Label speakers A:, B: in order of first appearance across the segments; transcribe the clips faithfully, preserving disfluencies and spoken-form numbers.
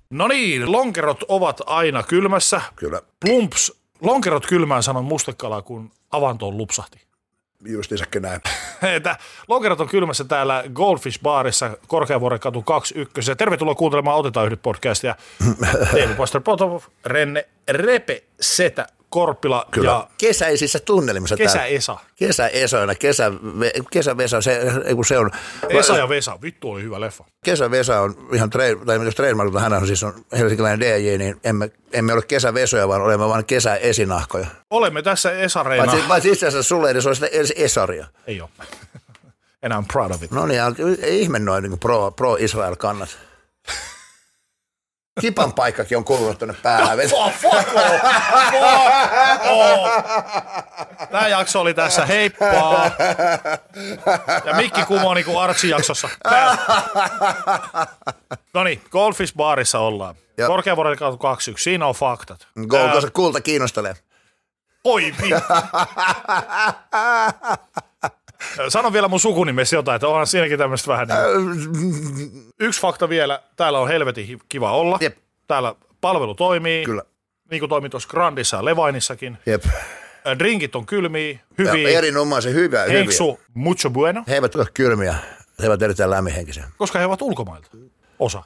A: No niin, lonkerot ovat aina kylmässä.
B: Kyllä.
A: Plumps, lonkerot kylmään sanon mustekala, kun avantoon lupsahti.
B: Justiinsakin näin.
A: Että lonkerot on kylmässä täällä Goldfish Barissa, Korkeavuoren katu kaksikymmentäyksi. Tervetuloa kuuntelemaan Otetaan yhdet podcastia. Teemu Pastor Potov, Renne, Repe, Setä, Korppila
B: Kyllä.
A: ja
B: Kesäisissä tunnelmissa.
A: Kesä-Esa.
B: Kesä-Esoina, kesä, kesä-Vesa, se, se on...
A: Esa ja Vesa, vittu oli hyvä leffa.
B: Kesä-Vesa on ihan, trade, tai jos trademarkilta hän on siis on helsinkiläinen D J, niin emme, emme ole kesävesoja, vaan olemme vain kesäesinahkoja.
A: Olemme tässä Esareina.
B: Paitsi, paitsi itse asiassa sulle edes olisi edes Esaria.
A: Ei ole. And I'm proud of it.
B: No niin, ei ihme noin niin pro, pro-Israel kannat. Kipan paikkakin on kulunut tuonne päähän.
A: Fuck, fuck, oh, fuck, oh. Tämä jakso oli tässä, heippa. Ja mikki kumoo niin kuin Artsi-jaksossa. No niin, Goldfish Barissa ollaan. Korkeavuoren katu kaksikymmentäyksi, siinä on faktat.
B: Gold, se kulta kiinnostelee.
A: Oi vittu. Sano vielä mun sukunimesi jotain, että onhan siinäkin tämmöistä vähän niin. Yksi fakta vielä, täällä on helvetin kiva olla.
B: Jep.
A: Täällä palvelu toimii.
B: Kyllä.
A: Niin kuin toimii tuossa Grandissa ja Levainissakin.
B: Jep.
A: Drinkit on kylmiä, hyviä.
B: Ja erinomaisen hyviä.
A: Henksu, mucho bueno.
B: He eivät ole kylmiä, he ovat erittäin lämminhenkisiä.
A: Koska he ovat ulkomailta. Osa.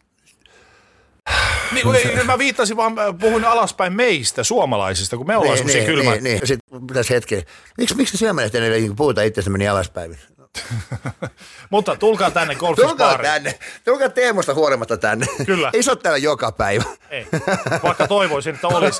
A: Niin, ei, mä viittasin vaan, puhuin alaspäin meistä, suomalaisista, kun me ollaan
B: niin,
A: semmoisia
B: niin,
A: kylmää.
B: Niin, niin. Sitten pitäisi hetken. Miksi, miksi siellä menet ennen kuin puhutaan itsestä meni alaspäin?
A: Mutta tulkaa tänne Goldfish
B: Tulkaa
A: Bariin.
B: tänne. Tulkaa Teemusta huolimatta tänne.
A: Kyllä.
B: Ei se ole täällä joka päivä.
A: Ei, vaikka toivoisin, että olisi.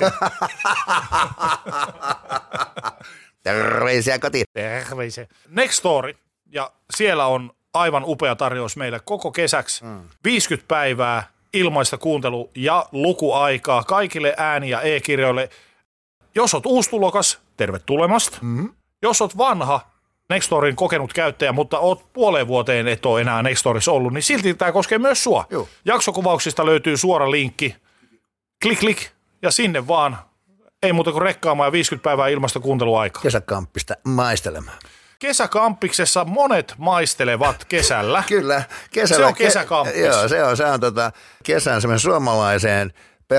B: Terveisiä kotiin.
A: Terveisiä. Next Story. Ja siellä on aivan upea tarjous meille koko kesäksi. Mm. viisikymmentä päivää ilmaista kuuntelu- ja lukuaikaa kaikille ääni- ja e-kirjoille. Jos oot uustulokas, tervetulemasta. Mm-hmm. Jos oot vanha, Nextorin kokenut käyttäjä, mutta oot puoleen vuoteen et ole enää Nextorissa ollut, niin silti tämä koskee myös sua. Juh. Jaksokuvauksista löytyy suora linkki. Klik, klik ja sinne vaan. Ei muuta kuin rekkaamaan ja viisikymmentä päivää ilmaista kuunteluaikaa.
B: Kesäkamppista maistelemaan.
A: Kesäkamppiksessa monet maistelevat kesällä.
B: Kyllä. Kesällä,
A: se on kesäkamppis.
B: Ke- joo, se on, se on tota, kesän semmoinen suomalaiseen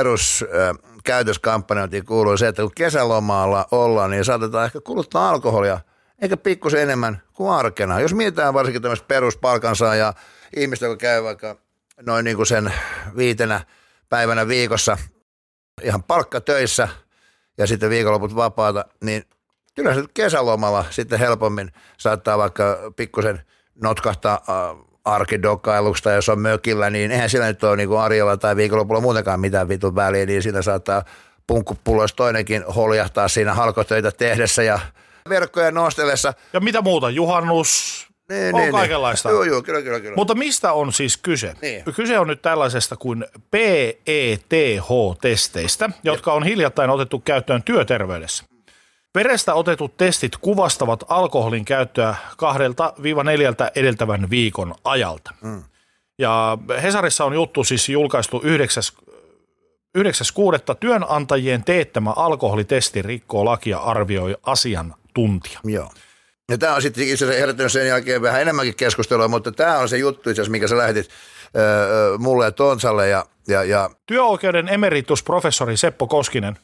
B: peruskäytöskampanjointiin kuuluu se, että kun kesälomalla ollaan, niin saatetaan ehkä kuluttaa alkoholia, eikä pikkusen enemmän kuin arkena. Jos mietitään varsinkin tämmöistä peruspalkansaajaa, ihmistä, joka käy vaikka noin niin kuin sen viitenä päivänä viikossa ihan palkkatöissä ja sitten viikonloput vapaata, niin kyllä se kesälomalla sitten helpommin saattaa vaikka pikkusen notkahtaa arkidokailuksi tai jos on mökillä, niin eihän sillä nyt ole niin kuin arjella tai viikonlopulla muutenkaan mitään vitun väliä, niin siinä saattaa punkkupulloissa toinenkin holjahtaa siinä halkotöitä tehdessä ja verkkoja nostellessa.
A: Ja mitä muuta? Juhannus,
B: niin,
A: on
B: niin,
A: kaikenlaista.
B: Niin. Joo, joo, kyllä, kyllä, kyllä.
A: Mutta mistä on siis kyse?
B: Niin.
A: Kyse on nyt tällaisesta kuin P E T H-testeistä, jotka on hiljattain otettu käyttöön työterveydessä. Verestä otetut testit kuvastavat alkoholin käyttöä kahdelta neljältä edeltävän viikon ajalta. Mm. Ja Hesarissa on juttu siis julkaistu yhdeksäs kuudetta Työnantajien teettämä alkoholitesti rikkoo lakia, arvioi asiantuntija.
B: Joo. Ja tämä on sitten itse asiassa herättänyt sen jälkeen vähän enemmänkin keskustelua, mutta tämä on se juttu itse asiassa, minkä sä lähetit öö, mulle ja Tontsalle. Ja, ja, ja...
A: Työoikeuden emeritusprofessori Seppo Koskinen.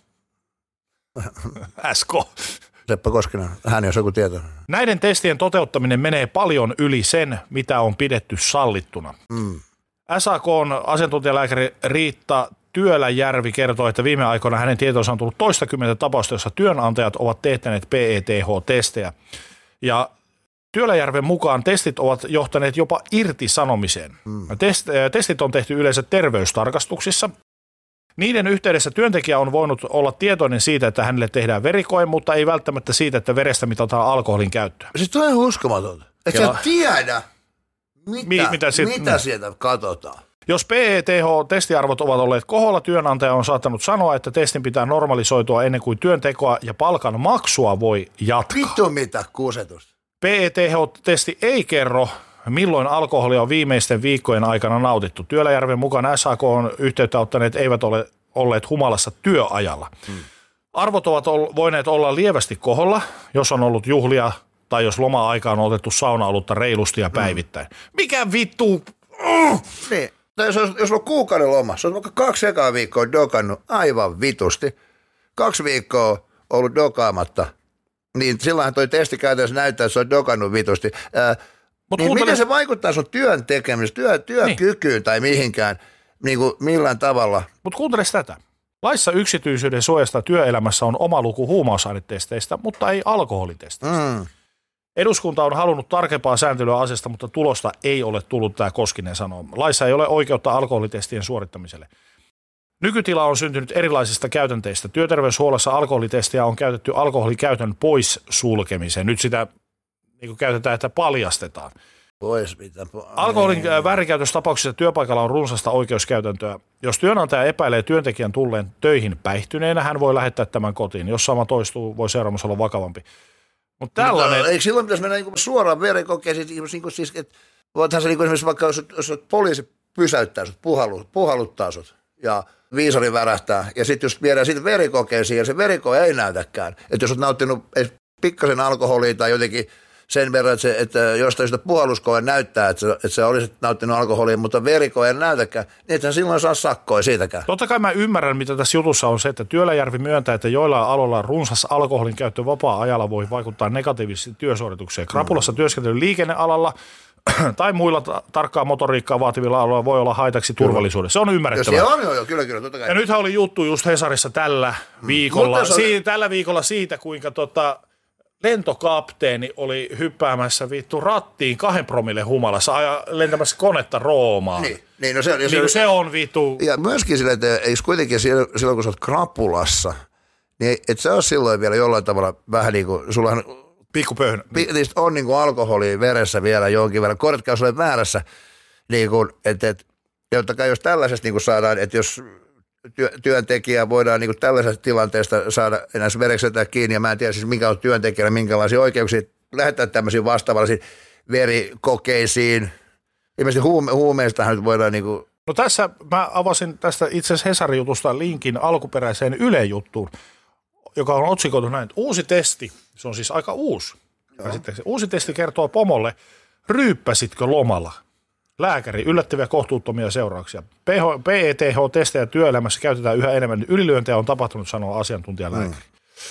A: S K.
B: Seppo Koskinen, hän jos joku tietää.
A: Näiden testien toteuttaminen menee paljon yli sen, mitä on pidetty sallittuna. Mm. S A K:n asiantuntijalääkäri Riitta Työläjärvi kertoo, että viime aikoina hänen tietoonsa on tullut toistakymmentä tapausta, jossa työnantajat ovat teettäneet P E T H-testejä. Ja Työläjärven mukaan testit ovat johtaneet jopa irtisanomiseen. Mm. Test, testit on tehty yleensä terveystarkastuksissa. Niiden yhteydessä työntekijä on voinut olla tietoinen siitä, että hänelle tehdään verikoe, mutta ei välttämättä siitä, että verestä mitataan alkoholin käyttöä.
B: Siis toi on uskomatonta. Et sä tiedä, mitä,
A: Mi- mitä, sit,
B: mitä no. sieltä katsotaan.
A: Jos P E T H-testiarvot ovat olleet koholla, työnantaja on saattanut sanoa, että testin pitää normalisoitua ennen kuin työntekoa ja palkan maksua voi jatkaa.
B: Vittu mitä kusetusta.
A: P E T H-testi ei kerro, milloin alkoholia on viimeisten viikkojen aikana nautittu. Työläjärven mukaan S A K on yhteyttä ottaneet eivät ole olleet humalassa työajalla. Hmm. Arvot ovat voineet olla lievästi koholla, jos on ollut juhlia tai jos loma-aikaan on otettu saunaolutta reilusti ja päivittäin. Hmm. Mikä vittu? Uh!
B: Niin. Tai jos, jos on kuukauden loma, se on vaikka kaksi ekaa viikkoa dokannut aivan vitusti, kaksi viikkoa ollut dokaamatta, niin silloinhan toi testi käytännössä näyttää, että se on dokannut vitusti. Ää, Mut niin kuuntele... miten se vaikuttaa sun työn tekemiseen, työ, työkykyyn niin. tai mihinkään, niin kuin millään tavalla?
A: Mutta kuuntele tätä. Laissa yksityisyyden suojasta työelämässä on oma luku huumausainetesteistä, mutta ei alkoholitesteistä. Mm. Eduskunta on halunnut tarkempaa sääntelyä asiasta, mutta tulosta ei ole tullut, tämä Koskinen sanoo. Laissa ei ole oikeutta alkoholitestien suorittamiselle. Nykytila on syntynyt erilaisista käytänteistä. Työterveyshuollossa alkoholitestiä on käytetty alkoholikäytön pois sulkemiseen. Nyt sitä niin kuin käytetään, että paljastetaan.
B: Pois mitä? Po-
A: Alkoholin väärinkäytöstapauksissa työpaikalla on runsasta oikeuskäytäntöä. Jos työnantaja epäilee työntekijän tulleen töihin päihtyneenä, hän voi lähettää tämän kotiin. Jos sama toistuu, voi seuraamus olla vakavampi. Mutta tällainen...
B: Mutta, eikö silloin pitäisi mennä niin suoraan verikokeisiin? Niin siis, että voithan se niin esimerkiksi vaikka, jos, jos poliisi pysäyttää sut, puhallut, puhalluttaa sut ja viisari värähtää, ja sitten jos viedään sitten verikokeisiin, ja se verikoe ei näytäkään, että jos olet nauttinut pikkasen alkoholia tai jotenkin sen verran, että, se, että jostain sitä puhalluskoe näyttää, että, se, että sä olisit nauttinut alkoholia, mutta verikoe ei näytäkään, niin ethän silloin saa sakkoa siitäkään.
A: Totta kai mä ymmärrän, mitä tässä jutussa on se, että Työläjärvi myöntää, että joillain aloilla runsas alkoholin käyttö vapaa-ajalla voi vaikuttaa negatiivisesti työsuoritukseen. Krapulassa mm. työskentely liikennealalla tai muilla ta- tarkkaa motoriikkaa vaativilla aloilla voi olla haitaksi turvallisuudessa. Se on ymmärrettävää.
B: Se on, joo, joo, kyllä, kyllä, totta kai.
A: Ja nythän oli juttu just Hesarissa tällä viikolla, mm. siitä, tällä viikolla siitä, kuinka tota... lentokapteeni oli hyppäämässä vittu rattiin kahden promille humalassa ja lentämässä konetta Roomaan.
B: Niin, niin, no se,
A: niin
B: se,
A: se on vittu.
B: Ja myöskin sille, että jos kuitenkin silloin, kun sä oot krapulassa, niin et sä ole silloin vielä jollain tavalla vähän niin kuin, sullahan
A: pikkupöyhänä.
B: Pi, on niin kuin alkoholia veressä vielä jonkin verran. Korjatkaa, jos olet väärässä, niin kuin, että, että jotta kai jos tällaisesta niin kuin saadaan, että jos työ, työntekijä voidaan niin kuin tällaisesta tilanteesta saada enää verekseltään kiinni, ja mä en tiedä siis minkä on työntekijällä, minkälaisia oikeuksia, lähettää tämmöisiin vastaavallisiin verikokeisiin. Ilmeisesti huume, huumeistahan nyt voidaan niin kuin...
A: No tässä mä avasin tästä itse asiassa Hesarin jutusta linkin alkuperäiseen Yle-juttuun, joka on otsikoitu näin. Uusi testi, se on siis aika uusi. Uusi testi kertoo pomolle, ryyppäsitkö lomalla? Lääkäri, yllättäviä kohtuuttomia seurauksia. P E T H-testejä työelämässä käytetään yhä enemmän. Ylilyöntejä on tapahtunut, sanoo asiantuntijalääkäri. Mm.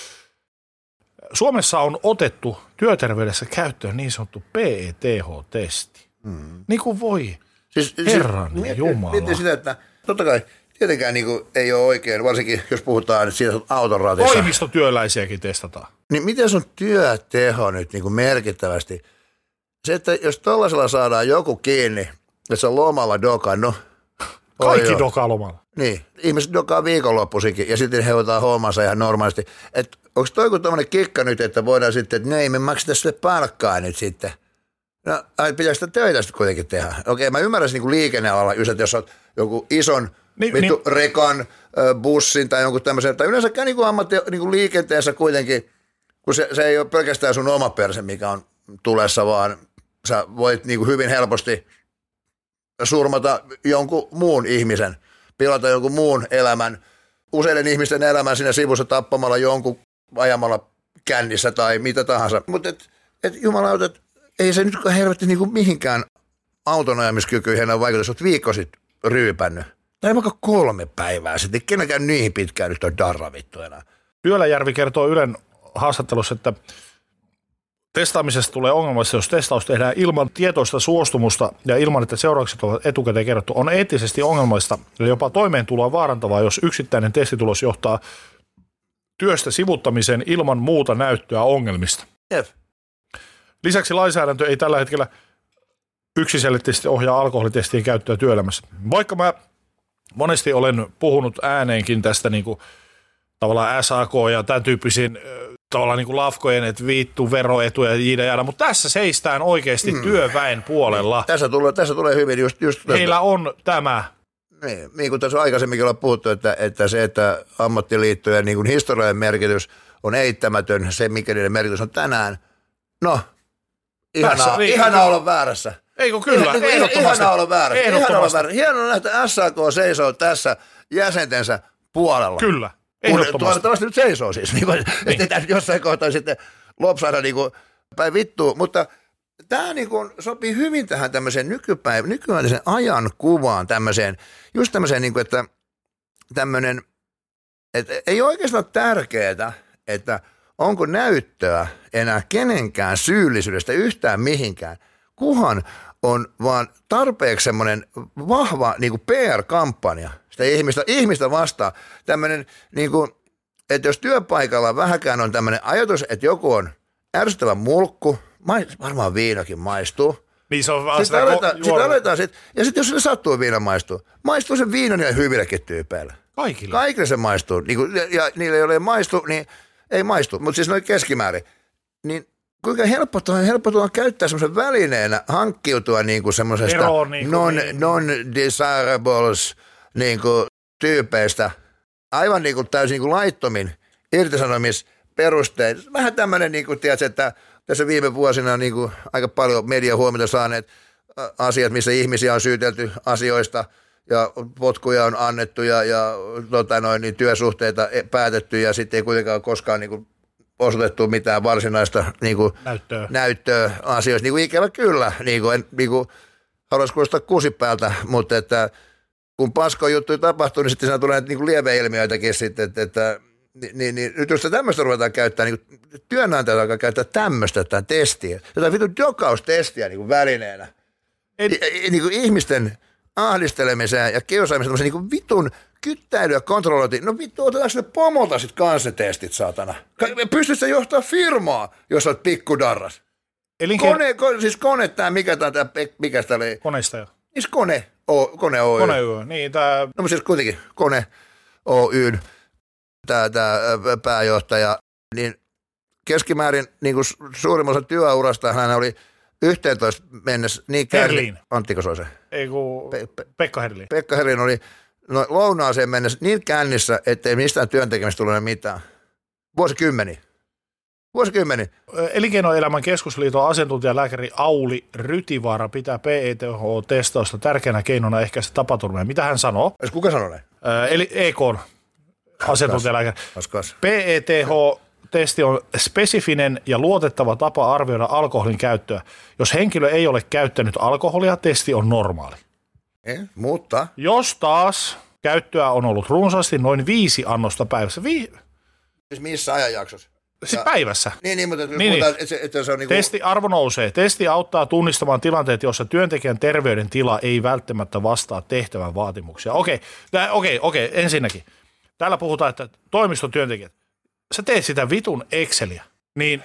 A: Suomessa on otettu työterveydessä käyttöön niin sanottu P E T H-testi. Mm. Niin kuin voi, siis, herran siis, ja Jumala.
B: Mietin sitä, että totta kai tietenkään niin kuin ei ole oikein, varsinkin jos puhutaan siitä auton ratissa.
A: Toimistotyöläisiäkin testataan.
B: Niin miten sun työteho nyt niin kuin merkittävästi? Se, että jos tollasella saadaan joku kiinni, että se on lomalla dokannut.
A: Kaikki dokaa lomalla.
B: Niin, ihmiset dokaa viikonloppuisinkin ja sitten he hoitaa hommansa ihan normaalisti. Että onko toi kun tommoinen kikka nyt, että voidaan sitten, että no ei me makseta sille palkkaa nyt sitten. No, pitääkö sitä töitä sitten kuitenkin tehdä? Okei, mä ymmärrän niin kuin liikennealalla, just, että jos olet joku ison niin, vittu niin. rekan, bussin tai jonkun tämmöisen, tai yleensäkään niin kuin ammatti niin kuin liikenteessä kuitenkin, kun se, se ei ole pelkästään sun oma perse, mikä on tulessa, vaan sä voit niin kuin hyvin helposti surmata jonkun muun ihmisen, pilata jonkun muun elämän, useiden ihmisten elämän siinä sivussa tappamalla jonkun ajamalla kännissä tai mitä tahansa. Mutta et, et jumalauta, et ei se nyt helvetti niin kuin mihinkään auton ajamiskykyihin enää vaikuta, jos olet viikko sitten ryypännyt. Tai vaikka kolme päivää sitten, kenenkään niihin pitkään nyt on darra vittu enää.
A: Työläjärvi kertoo Ylen haastattelussa, että testaamisesta tulee ongelmallista, jos testaus tehdään ilman tietoista suostumusta ja ilman, että seuraukset ovat etukäteen kerrottu. On eettisesti ongelmallista ja jopa toimeentuloa vaarantavaa, jos yksittäinen testitulos johtaa työstä sivuttamiseen ilman muuta näyttöä ongelmista.
B: Jep.
A: Lisäksi lainsäädäntö ei tällä hetkellä yksiselitteisesti ohjaa alkoholitestien käyttöä työelämässä. Vaikka mä monesti olen puhunut ääneenkin tästä niin kuin, tavallaan S A K ja tämän tyyppisiin tavallaan niin kuin lafkojen, että vittu veroetuja ja jäädä, mutta tässä seistään oikeasti mm. työväen puolella.
B: Tässä tulee, tässä tulee hyvin just, just
A: heillä on tämä.
B: Niin, niin kuin tässä aikaisemminkin ollaan puhuttu, että, että se, että ammattiliittojen niin kuin historiallinen merkitys on eittämätön, se mikä niiden merkitys on tänään. No, ihanaa, niin, ihanaa olla väärässä.
A: Eikö kyllä,
B: niin,
A: ehdottomasti.
B: Ihanaa olla väärässä. Ihanaa olla väärässä. Hienoa nähdä, S A K seisoo tässä jäsentensä puolella.
A: Kyllä, ehdottomasti.
B: Toivottavasti nyt seisoo siis, niin kuin, niin. Että jossain kohtaa sitten lopsaada niin kuin päin vittuun, mutta tämä niin kuin sopii hyvin tähän tämmöiseen nykypäivän, nykyaikaisen ajan kuvaan tämmöiseen, just tämmöiseen, niin kuin, että tämmöinen, että ei oikeastaan ole tärkeää, että onko näyttöä enää kenenkään syyllisyydestä yhtään mihinkään, kuhan on vaan tarpeeksi semmoinen vahva niin kuin P R-kampanja sitä ihmistä, ihmistä vastaan. Tämmöinen, niin kuin, että jos työpaikalla vähäkään on tämmöinen ajatus, että joku on ärsyttävä mulkku, mais, varmaan viinakin maistuu.
A: Niin se on vaan
B: sitten aletaan, ko- sit aletaan sit, ja sitten jos sille sattuu viina maistuu, maistuu se viina niille hyvillekin tyypeille.
A: Kaikille?
B: Kaikille se maistuu. Niin kuin, ja, ja niille, joille ei maistu, niin ei maistu. Mutta siis noin keskimäärin. Niin kuinka helppoa helppoa käyttää semmoisen välineenä hankkiutua niinku semmoisesta
A: niin
B: non,
A: niin.
B: non-desirables niinku tyypeistä aivan niinku täysin niinku laittomin irtisanomisperustein. Vähän tämmöinen, niinku, tiedätkö, että tässä viime vuosina on niinku aika paljon median huomiota saaneet asiat, missä ihmisiä on syytelty asioista ja potkuja on annettu ja, ja tota noin, niin työsuhteita päätetty ja sitten ei kuitenkaan koskaan niinku osoitettu mitään varsinaista niin kuin,
A: näyttöä.
B: näyttöä asioista. Niin kuin, ikävä kyllä, niin kuin, en niin kuin, haluaisi kuulostaa kusipäältä, mutta että, kun pasko juttuja tapahtuu, niin sitten siinä tulee niin kuin lieveilmiöitäkin sitten, että, että niin, niin, nyt jos tämmöistä ruvetaan käyttää, niin työnantajat alkaa käyttää tämmöistä tämän testiä, jotain vitun jokaustestiä niin kuin välineenä. En... Niin kuin ihmisten ahdistelemiseen ja kiusaamiseen niin kuin vitun kyttäily ja kontrollointi. No vittu, otetaan sinne pomolta sit kanssa ne testit, saatana. Pystyt sä johtaa firmaa, jos olet pikkudarras? Elinkeino... Kone, kone, siis kone tää, mikä tää, tää mikä tää oli?
A: Koneista jo.
B: Siis kone, o, kone Oy.
A: Kone Oy, niin tää...
B: No mutta siis kuitenkin, kone Oyn, tää, tää pääjohtaja, niin keskimäärin niin kuin suurimman osa työurasta hän oli yhteentoista mennessä niin kärli...
A: Herliin.
B: Anttiko se on se?
A: Ei kun Pe- Pe- Pekka Herliin.
B: Pekka Herliin oli no, lounaaseen mennessä niin kännissä, ettei mistään työntekemistä tule mitään. Vuosikymmeni. Vuosikymmeni.
A: Elinkeinoelämän keskusliiton asiantuntijalääkäri Auli Rytivaara pitää P E T H-testausta tärkeänä keinona ehkäistä tapaturmia. Mitä hän sanoo?
B: Kuka sanoo näin?
A: Eli E K:n asiantuntijalääkäri. P E T H-testi on spesifinen ja luotettava tapa arvioida alkoholin käyttöä. Jos henkilö ei ole käyttänyt alkoholia, testi on normaali.
B: Eh, mutta?
A: Jos taas käyttöä on ollut runsaasti noin viisi annosta päivässä. Vi...
B: Siis missä ajanjaksossa?
A: Siis päivässä.
B: Niin, niin mutta
A: niin,
B: puhutaan, että se, että se on niin kuin...
A: Testiarvo nousee. Testi auttaa tunnistamaan tilanteet, joissa työntekijän terveydentila ei välttämättä vastaa tehtävän vaatimuksia. Okei, okei, okei, okei, ensinnäkin. Täällä puhutaan, että toimistotyöntekijät, sä teet sitä vitun Exceliä, niin...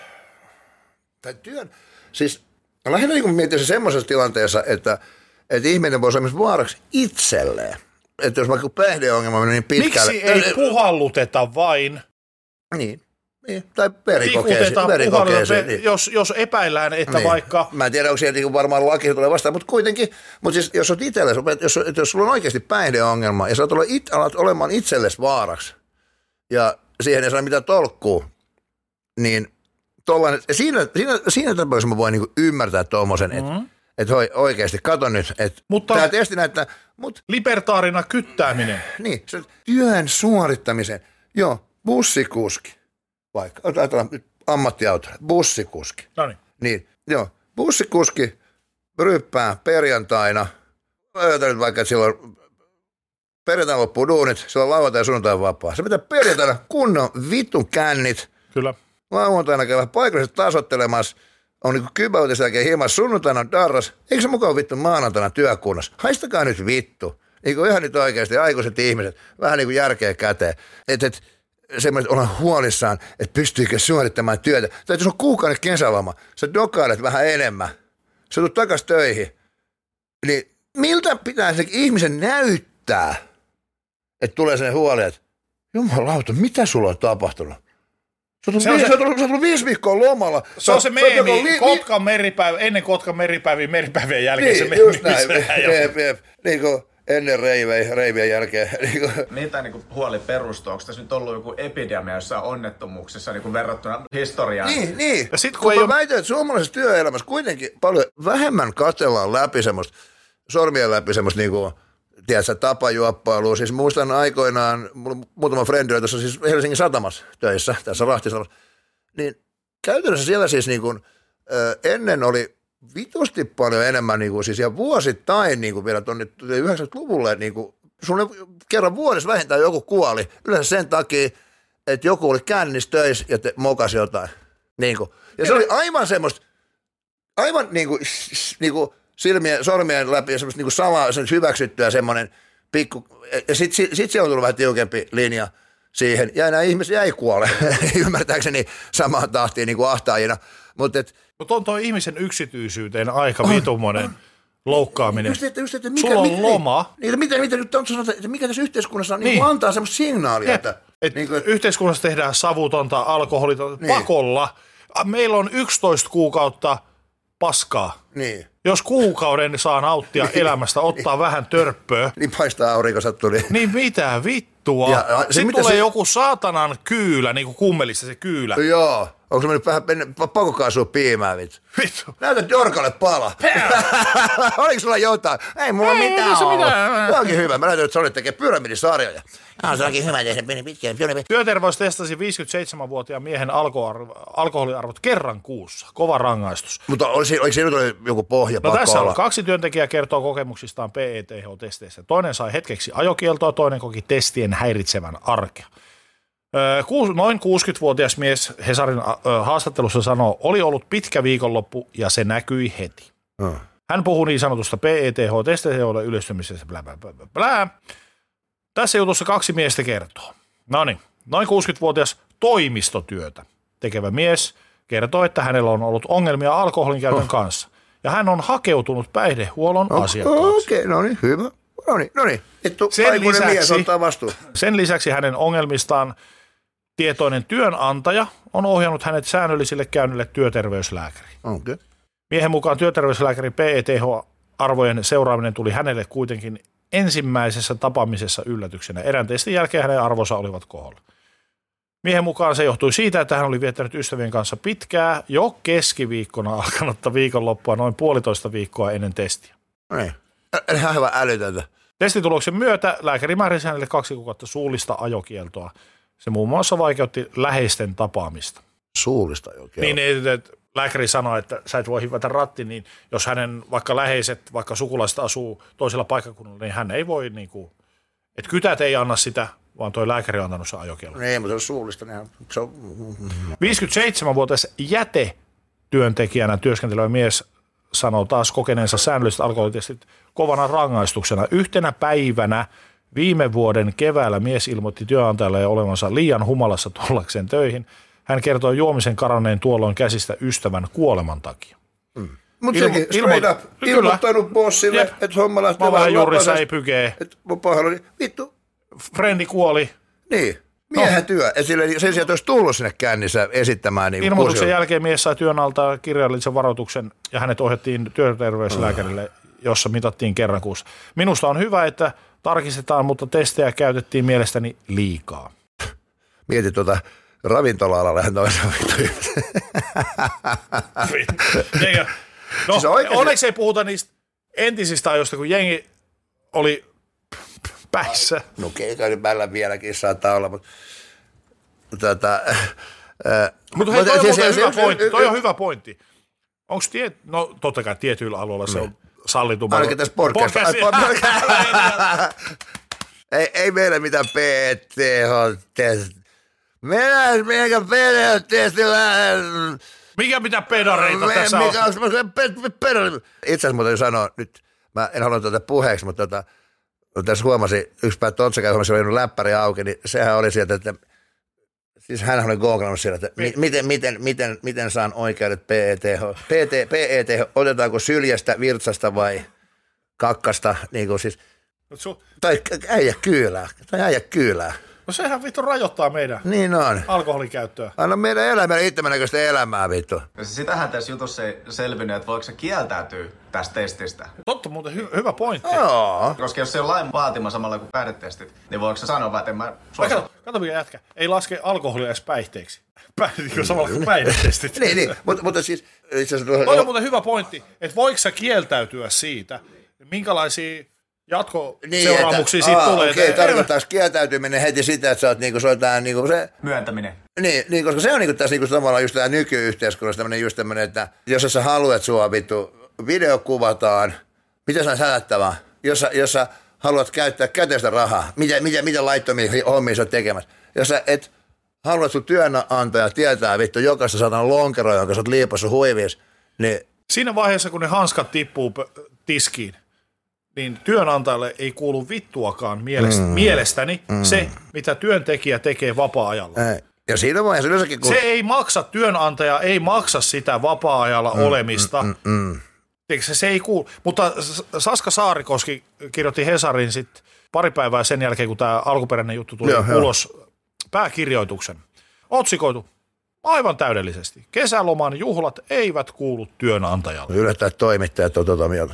B: Tai työn... Siis lähinnä niin mietin se semmoisessa tilanteessa, että, että ihminen voi olla vaaraksi itselleen. Että jos vaikka päihdeongelma menee niin pitkälle...
A: Miksi ei puhalluteta vain...
B: Niin. Niin, tai verikokeisiin. verikokeisiin niin.
A: jos, jos epäillään, että niin. vaikka...
B: Mä en tiedä, onko siellä niin varmaan laki tulee vastaan, mutta kuitenkin, mutta siis jos olet itsellesi, jos, jos sulla on oikeasti päihdeongelma ja sä alat, it, alat olemaan itsellesi vaaraksi ja siihen ei saa mitään tolkkuu, niin tollainen, siinä, siinä, siinä tapauksessa mä voin niin ymmärtää tuommoisen, että mm-hmm. et oikeasti, kato nyt, että tämä testi näyttää... Mut,
A: libertaarina kyttääminen.
B: Niin, se työn suorittamisen, joo, bussikuski. Vaikka, ajatellaan nyt ammattiautolla, bussikuski.
A: No niin.
B: Niin, joo, bussikuski ryppää perjantaina, ajatellaan nyt vaikka, että silloin perjantaina loppuu duunit, silloin lauantai ja sunnuntai vapaa. Se pitää perjantaina kunnon vitun kännit.
A: Kyllä.
B: Lauantaina käydä paikalliset tasottelemassa, on niin kuin kypäutisen jälkeen hieman sunnuntaina on darras. Eikö se mukaan vittu maanantaina työkunnassa? Haistakaa nyt vittu. Niin kuin ihan nyt oikeasti aikuiset ihmiset, vähän niin kuin järkeä käteen. Että et, semmoinen, olla huolissaan, että pystyykö suorittamaan työtä. Tai jos on kuukauden kesäloma, sä dokailet vähän enemmän, sä tulet takaisin töihin, niin miltä pitää sen ihmisen näyttää, että tulee sen huoli, että jumalauta, mitä sulla on tapahtunut? Sä oot tullut, vi- tullut viisi viikkoa lomalla.
A: Se on se meemi, li- Kotkan meripäivä, ennen Kotkan meripäiviä, meripäivien jälkeen
B: niin,
A: se meemi.
B: Just näin, jep, jep, niin kuin ennen reivejä, reivien jälkeen.
C: Mitä niin huoli perustuu? Onko tässä nyt ollut joku epidemia jossain onnettomuuksessa niin verrattuna historiaan?
B: Niin, niin.
A: Ja sit, kun
B: kun
A: ei
B: mä
A: ole...
B: väitän, että suomalaisessa työelämässä kuitenkin paljon vähemmän katsellaan läpi semmoista, sormien läpi semmoista niin kuin, tiedätkö, tapajuoppailua. Siis muistan aikoinaan, muutama frendi oli tuossa siis Helsingin Satamassa töissä, tässä Rahtisalassa, niin käytännössä siellä siis niin kuin, ennen oli vitusti paljon enemmän, niin kuin, siis ja vuosittain niin kuin vielä tuonne yhdeksänkymmentäluvulle, niin kuin, sun kerran vuodessa vähintään joku kuoli, yleensä sen takia, että joku oli kännissä töissä ja te mokasi jotain. Niin kuin. Ja se oli aivan semmoista, aivan niin kuin, niin kuin silmien, sormien läpi ja semmoista niin kuin samaa semmoista hyväksyttyä semmoinen pikku, ja sitten sit, sit siellä on tullut vähän tiukempi linja siihen, ja nämä ihmiset ei kuole, ymmärtääkseni samaan tahtiin niin kuin ahtaajina. Mutta
A: Mut on toi ihmisen yksityisyyteen aika vitummoinen loukkaaminen.
B: Just, että, just, että mikä,
A: Sulla on
B: mikä,
A: loma.
B: Niin, mitä, mitä nyt on sanottu, että mikä tässä yhteiskunnassa on, niin.
A: Niin.
B: Niin antaa semmoista signaalia, että
A: Et
B: niin kuin,
A: yhteiskunnassa tehdään savutonta, alkoholitonta,
B: Niin.
A: pakolla. Meillä on yksitoista kuukautta paskaa.
B: niin,
A: Jos kuukauden saa nauttia elämästä, ottaa vähän törppöä,
B: niin paistaa aurinko sattuu. Niin.
A: niin mitä vittua?
B: Ja, se,
A: Sitten
B: mitä
A: tulee
B: se-
A: joku saatanan kyylä, niin kuin kummelissa se kyylä.
B: Joo, onko se mennyt vähän pakokaasua piimää, vittu?
A: Vittu.
B: Näytät Jorkalle pala. Oliko sulla jotain? Ei mulla
A: Ei,
B: mitään
A: tässä
B: ole.
A: mitään.
B: Se onkin hyvä. Mä näytän, että Sony tekee pyramidisarjoja. Ah, se onkin hyvä tehdä pieni pitkään pyramidi.
A: Työterveys testasi viisikymmentäseitsemänvuotiaan miehen alkoarvo, alkoholiarvot kerran kuussa. Kova rangaistus.
B: Mutta olisi, oliko siinä nyt joku pohja
A: No
B: pakko
A: tässä
B: olla?
A: on kaksi työntekijää kertoo kokemuksistaan P E T H-testeissä. Toinen sai hetkeksi ajokieltoa, toinen koki testien häiritsevän arkea. Öö, kuus, noin kuusikymmentävuotias mies Hesarin ö, haastattelussa sanoo, oli ollut pitkä viikonloppu ja se näkyi heti.
B: Hmm.
A: Hän puhuu niin sanotusta P E T H-testeistä, joilla yleistymisessä blä, blä, blä, blä, blä. Tässä jutussa kaksi miestä kertoo. No niin, noin kuusikymmentävuotias toimistotyötä tekevä mies kertoo, että hänellä on ollut ongelmia alkoholin käytön kanssa. Ja hän on hakeutunut päihdehuollon asiakkaaksi.
B: Okei, okay, no niin, hyvä. No niin, no niin. Vittu,
A: Sen
B: aikuinen mies
A: lisäksi-
B: ottaa vastuun.
A: Sen lisäksi hänen ongelmistaan tietoinen työnantaja on ohjannut hänet säännöllisille käynnille työterveyslääkäriin.
B: Okei. Okay.
A: Miehen mukaan työterveyslääkärin P E T H-arvojen seuraaminen tuli hänelle kuitenkin ensimmäisessä tapaamisessa yllätyksenä. Erään testin jälkeen hänen arvonsa olivat koholla. Miehen mukaan se johtui siitä, että hän oli viettänyt ystävien kanssa pitkää, jo keskiviikkona alkanutta viikonloppua noin puolitoista viikkoa ennen testiä.
B: No niin. Ihan hyvä älytöntä.
A: Testituloksen myötä lääkäri määräsi hänelle kaksi kuukautta suullista ajokieltoa. Se muun muassa vaikeutti läheisten tapaamista.
B: Suullista jokin.
A: Niin, että et, lääkäri sanoi, että sä et voi hyvätä ratti, niin jos hänen vaikka läheiset, vaikka sukulaiset asuu toisella paikkakunnalla, niin hän ei voi, niin kuin, että kytät ei anna sitä, vaan toi lääkäri on antanut sen ajokielon.
B: Ei, mutta se on suullista. Niin se on...
A: viisikymmentäseitsemänvuotias jätetyöntekijänä työskentelevä mies sanoo taas kokeneensa säännölliset alkoholitestit kovana rangaistuksena. Yhtenä päivänä viime vuoden keväällä mies ilmoitti työnantajalle olevansa liian humalassa tullakseen töihin. Hän kertoi juomisen karanneen tuolloin käsistä ystävän kuoleman takia.
B: Mutta
A: Ilmo-
B: sekin
A: ilmo-
B: straight up
A: Kyllä.
B: ilmoittanut bossille,
A: Jep.
B: että homma lähtee
A: Mä vähän juurissa
B: vapaasti.
A: ei pykee.
B: Että mun pahoilla, niin vittu,
A: Frendi kuoli.
B: niin, miehen työ. Ja sille, sen sijaan, että olisi tullut sinne kännissä esittämään. Niin
A: Ilmoituksen
B: pusi-
A: jälkeen mies sai työn alta kirjallisen varoituksen ja hänet ohjattiin työterveyslääkärille, jossa mitattiin kerran kuussa. Minusta on hyvä, että tarkistetaan, mutta testejä käytettiin mielestäni liikaa.
B: Mieti tuota ravintola-alalla noissa
A: Eikö? No,
B: Siis oikeasti-
A: onneksi ei puhuta niistä entisistä ajoista, kun jengi oli päissä.
B: No keikään nyt mällä vieläkin saattaa olla, mutta tota, ää,
A: Mutta hei, toi on
B: siis-
A: muuten
B: siis-
A: hyvä
B: siis-
A: pointti. Toi on hyvä pointti. Onko tiet... No totta kai tietyillä alueilla se on sallitumma.
B: Ainakin tässä podcast. ei, ei meillä mitään P T H-test. Meillä meidän P T H-testillä...
A: Mikä pitää pedareita tässä on?
B: Mikä on semmoisen pedari? Itse asiassa muuten sanoa nyt, mä en halua tuota puheeksi, mutta tota, tässä huomasin, yksi päivä Tontsa käy huomasi, oli läppäri auki, niin sehän oli sieltä, että siis hän oli googlannut siellä, että mi- miten, miten, miten, miten saan oikeudet P E T H. P T, P E T H, otetaanko syljestä, virtsasta vai kakkasta, niin kuin siis,
A: Mut su-
B: tai äijä kyylää, tai äijä kyylää.
A: No sehän vittu rajoittaa meidän
B: Niin on.
A: alkoholin käyttöä.
B: Anna meidän elämää itsemänäköistä elämää, vittu.
C: Ja sitähän tässä jutussa ei selvinnyt, että voiko se kieltäytyä tästä testistä.
A: Totta muuten hy- hyvä pointti.
B: Joo.
C: Koska jos se on lain vaatima samalla kuin päihdetestit, niin voiko se sanoa, että en mä
A: Vai
C: suosittele.
A: Kato, kato mikä jätkä. Ei laske alkoholia edes päihteeksi. Päihtikö samalla kuin päihdetestit.
B: Niin, niin, mutta, mutta siis itse asiassa...
A: Toi on muuten hyvä pointti, että voiko sä kieltäytyä siitä, minkälaisia jatko
B: niin,
A: seuraamuksia siitä tulee.
B: Okei, okay, tarkoittaako kieltäytyminen heti sitä, että sä oot niinku, soitaan niinku se...
C: Myöntäminen.
B: Niin, niin, koska se on niinku tässä niinku tavallaan just tää nykyyhteiskunnassa tämmönen just tämmönen, että jos sä haluat sua vittu, video kuvataan, mitä sä säättävää, jos sä, jos sä haluat käyttää käteistä rahaa, mitä, mitä, mitä laittomia hommia sä oot tekemässä, jos sä et haluat sun työnantaja tietää vittu jokaista satana lonkeroa, jonka sä oot liipassa huiviis, niin...
A: Siinä vaiheessa, kun ne hanskat tippuu tiskiin, niin työnantajalle ei kuulu vittuakaan mielestä, mm. mielestäni mm. se, mitä työntekijä tekee vapaa-ajalla.
B: Ei. Ja siinä vaiheessa yleensäkin, kun...
A: Se ei maksa, työnantaja ei maksa sitä vapaa-ajalla mm, olemista. Mm, mm, mm. Se, se ei kuulu. Mutta Saska Saarikoski kirjoitti Hesarin sit pari päivää sen jälkeen, kun tämä alkuperäinen juttu tuli joo, ulos jo. pääkirjoituksen. Otsikoitu aivan täydellisesti. Kesäloman juhlat eivät kuulu työnantajalle.
B: Yllättää toimittajat on tuota mieltä.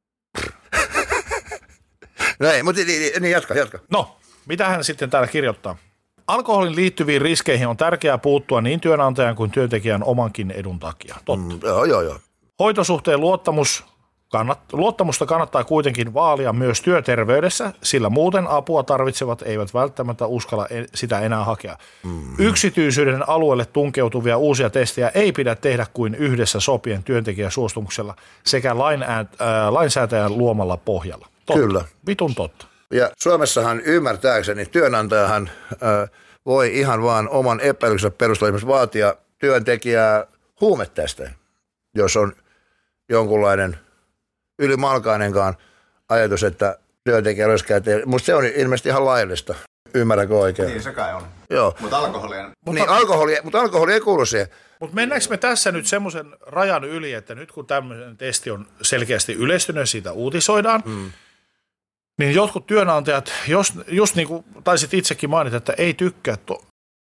B: No ei, mutta niin, niin jatka, jatka.
A: No, mitä hän sitten täällä kirjoittaa? Alkoholin liittyviin riskeihin on tärkeää puuttua niin työnantajan kuin työntekijän omankin edun takia. Totta.
B: Mm, joo, joo, joo.
A: Hoitosuhteen luottamus, kannat, luottamusta kannattaa kuitenkin vaalia myös työterveydessä, sillä muuten apua tarvitsevat eivät välttämättä uskalla sitä enää hakea. Mm. Yksityisyyden alueelle tunkeutuvia uusia testejä ei pidä tehdä kuin yhdessä sopien työntekijäsuostumuksella sekä lain, äh, lainsäätäjän luomalla pohjalla. Totta. Kyllä. Vitun totta.
B: Ja Suomessahan ymmärtääkseni työnantajahan äh, voi ihan vaan oman epäilyksensä perusteella vaatia työntekijää huumetestejä, jos on jonkunlainen ylimalkainenkaan ajatus, että työntekijä olisi käynyt. Musta se on ilmeisesti ihan laillista. Ymmärränkö oikein?
C: Niin, se kai on.
B: Joo.
C: Mutta alkoholia...
B: Niin, alkoholi, mutta alkoholi ei kuulu siihen.
A: Mutta mennäänkö me tässä nyt semmoisen rajan yli, että nyt kun tämmöinen testi on selkeästi yleistynyt, siitä uutisoidaan, hmm. niin jotkut työnantajat, jos, just niin kuin taisit itsekin mainita, että ei tykkää, to,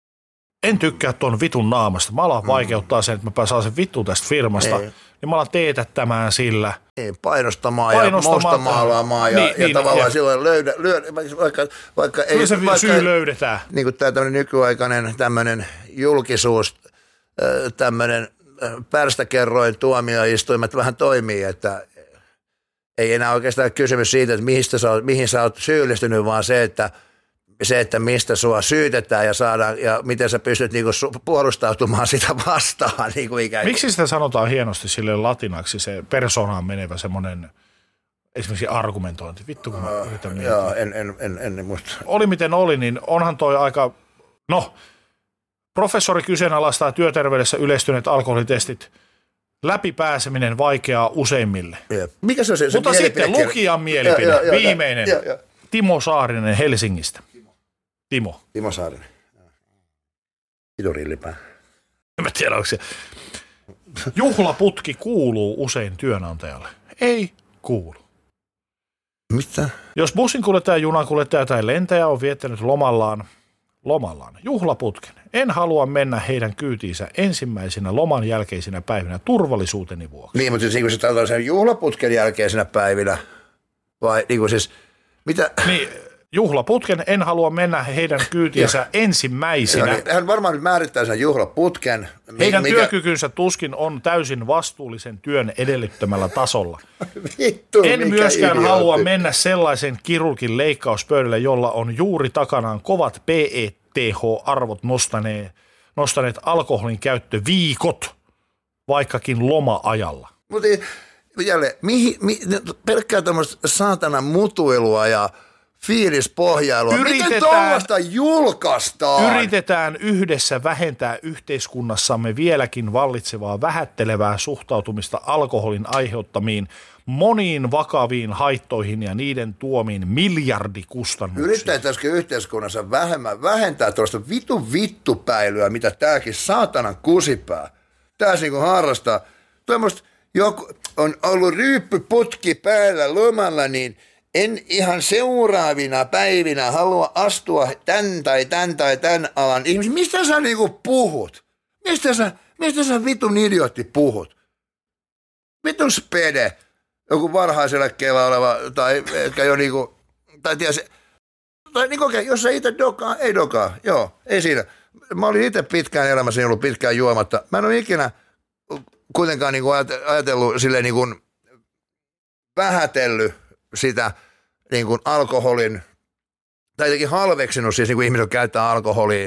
A: en tykkää tuon vitun naamasta. Mä alan hmm. vaikeuttaa sen, että mä saan sen vittu tästä firmasta, ei. niin mä alan teetättämään sillä.
B: Ei, painostamaan, painostamaan ja mustamaalaamaan ja, niin, ja niin, tavallaan ja. silloin löydä, löydä vaikka, vaikka ei...
A: se vaikka, syy löydetään.
B: Niin kuin tämä tämmöinen nykyaikainen tämmöinen julkisuus, tämmöinen pärstäkerroin tuomioistuimet vähän toimii, että ei enää oikeastaan kysymys siitä, että mihin sä oot, mihin sä oot syyllistynyt, vaan se, että se, että mistä sua syytetään ja saadaan, ja miten sä pystyt niinku puolustautumaan sitä vastaan. Niinku ikään kuin.
A: Miksi sitä sanotaan hienosti sille latinaksi, se persoonaan menevä semmoinen esimerkiksi argumentointi? Vittu, kun mä uh, yritän miettiä.
B: Joo, en, en, en, en muista.
A: Oli miten oli, niin onhan toi aika, no, professori kyseenalaistaa työterveydessä yleistyneet alkoholitestit. Läpipääseminen vaikeaa useimmille.
B: Ja. Mikä se on se, se
A: Mutta sitten lukijan mielipide, ja, ja, ja, viimeinen. Ja, ja. Timo Saarinen Helsingistä. Timo.
B: Timo Saarinen. Idurillipää.
A: En mä tiedä, onko se. Juhlaputki kuuluu usein työnantajalle. Ei kuulu.
B: Mitä?
A: Jos bussinkuljettaja, junankuljettaja tai lentäjä on viettänyt lomallaan, lomallaan juhlaputken, en halua mennä heidän kyytiinsä ensimmäisenä loman jälkeisinä päivinä turvallisuuteni vuoksi.
B: Niin, mutta siis se on sen juhlaputken jälkeisenä päivinä, vai niin kuin siis, mitä?
A: Niin, juhlaputken, en halua mennä heidän kyytiinsä ensimmäisinä.
B: Joo, niin, hän varmaan nyt määrittää sen juhlaputken.
A: Heidän mikä... työkykynsä tuskin on täysin vastuullisen työn edellyttämällä tasolla.
B: Vittu,
A: en myöskään idiootti. halua mennä sellaisen kirurgin leikkauspöydälle, jolla on juuri takanaan kovat P E T H-arvot nostaneet, nostaneet alkoholin käyttöviikot, vaikkakin loma-ajalla.
B: Mutta jälleen, mihin, mihin, pelkkää tämmöistä saatana mutuilua ja fiilispohjailua. Miten tuollaista julkaistaan?
A: Yritetään yhdessä vähentää yhteiskunnassamme vieläkin vallitsevaa vähättelevää suhtautumista alkoholin aiheuttamiin moniin vakaviin haittoihin ja niiden tuomiin miljardikustannuksiin.
B: Yrittäisitkö yhteiskunnassa vähemmän vähentää tuollaista vitun vittupäilyä, mitä tämäkin saatanan kusipää. Tää niinku harrastaa. Tuommoista joku on ollut ryyppyputki päällä lomalla, niin en ihan seuraavina päivinä halua astua tän tai tän tai tän alan ihmisiä. Mistä sä niinku puhut? Mistä sä, mistä sä vitun idiootti puhut? Vitun spede. Joku varhaiseläkkeellä oleva, tai ehkä jo niinku, tai tiedä se, tai niinku okei, jos sä itse dokaa, ei dokaa, joo, ei siinä. Mä olin itse pitkään elämässäni ollut pitkään juomatta. Mä en ole ikinä kuitenkaan niinku ajatellut silleen niinku vähätellyt sitä niin kuin alkoholin, tai jotenkin halveksinut siis niin kuin ihmiset käyttää alkoholia